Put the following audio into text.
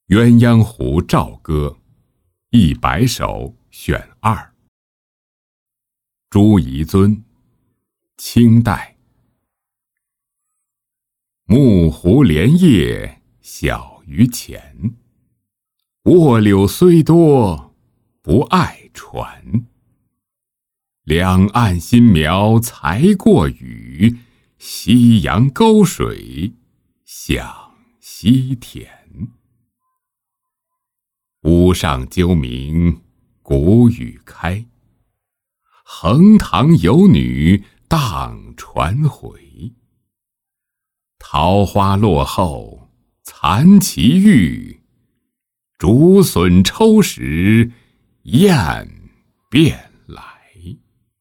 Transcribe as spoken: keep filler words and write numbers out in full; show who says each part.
Speaker 1: 鸳鸯湖棹歌，一百首选二。朱彝尊，清代。木湖莲叶小于钱，卧柳虽多不爱船。两岸新苗才过雨，夕阳沟水响溪田。屋上鸠鸣谷雨开，横塘有女荡船回。桃花落后残其玉，竹笋抽时燕变